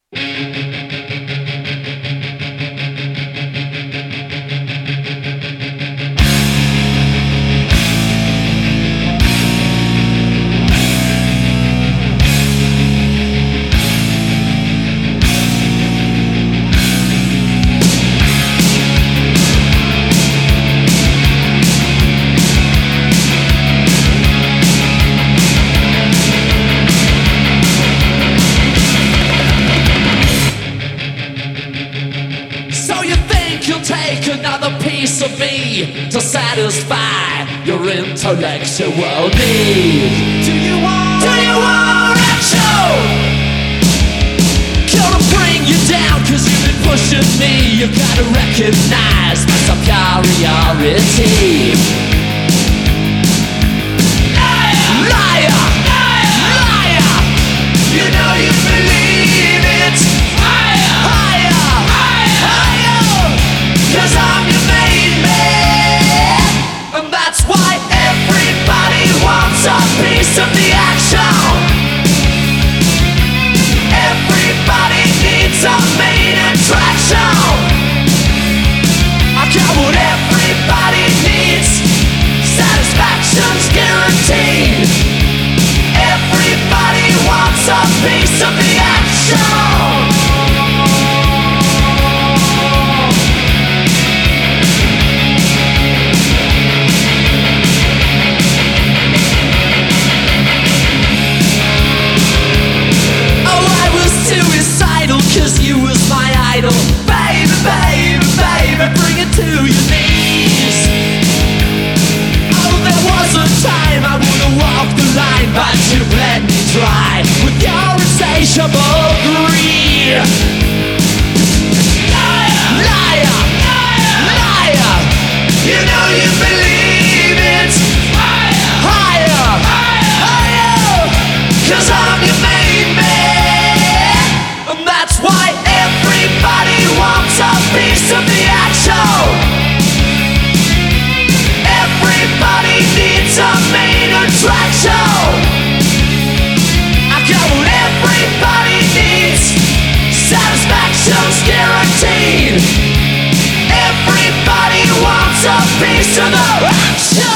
So you think you'll take another piece of me to satisfy your intellectual need? Do you want action? Gonna bring you down cause you've been pushing me. You gotta recognize my superiority. Liar! Liar! You know you believe it. Cause I'm your main man. And that's why everybody wants a piece of the action. Everybody needs a main attraction. I got what everybody needs. Satisfaction's guaranteed. Everybody wants a piece of the action. Cause you was my idol. Baby, baby, baby, bring it to your knees. Oh, there was a time I would've walked the line, but you bled me dry with your insatiable greed. Liar! Liar! Liar! You know you believe it. Higher! Higher! Cause I'm your main man. That's why everybody wants a piece of the action. Everybody needs a main attraction. I got what everybody needs. Satisfaction's guaranteed. Everybody wants a piece of the action.